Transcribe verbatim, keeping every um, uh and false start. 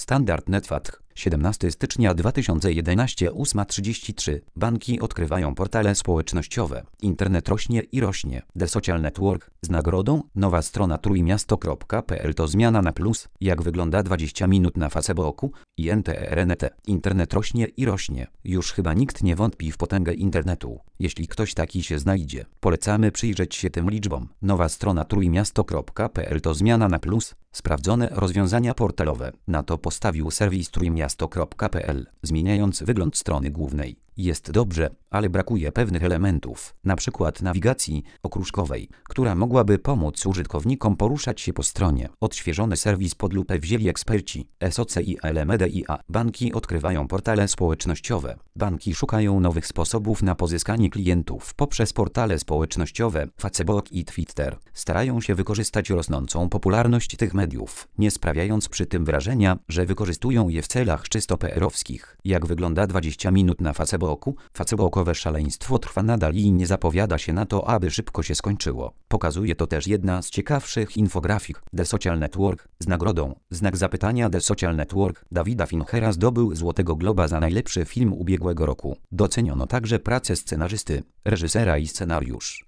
Standard Netfatch, siedemnastego stycznia dwa tysiące jedenastego, ósma trzydzieści trzy. Banki odkrywają portale społecznościowe. Internet rośnie i rośnie. The Social Network z nagrodą. Nowa strona trójmiasto kropka p l to zmiana na plus. Jak wygląda dwadzieścia minut na Facebooku i N T R N T. Internet rośnie i rośnie. Już chyba nikt nie wątpi w potęgę internetu. Jeśli ktoś taki się znajdzie, polecamy przyjrzeć się tym liczbom. Nowa strona trójmiasto kropka p l to zmiana na plus. Sprawdzone rozwiązania portalowe. Na to postawił serwis trójmiasto kropka p l, zmieniając wygląd strony głównej. Jest dobrze, ale brakuje pewnych elementów, na przykład nawigacji okruszkowej, która mogłaby pomóc użytkownikom poruszać się po stronie. Odświeżony serwis pod lupę wzięli eksperci S O C i L M D I A. Banki odkrywają portale społecznościowe. Banki szukają nowych sposobów na pozyskanie klientów poprzez portale społecznościowe Facebook i Twitter. Starają się wykorzystać rosnącą popularność tych mediów, nie sprawiając przy tym wrażenia, że wykorzystują je w celach czysto P R-owskich. Jak wygląda dwadzieścia minut na Facebooku? Facebookowe szaleństwo trwa nadal i nie zapowiada się na to, aby szybko się skończyło. Pokazuje to też jedna z ciekawszych infografik. The Social Network z nagrodą. Znak zapytania. The Social Network Davida Finchera zdobył Złotego Globa za najlepszy film ubiegłego roku. Doceniono także pracę scenarzysty, reżysera i scenariusz.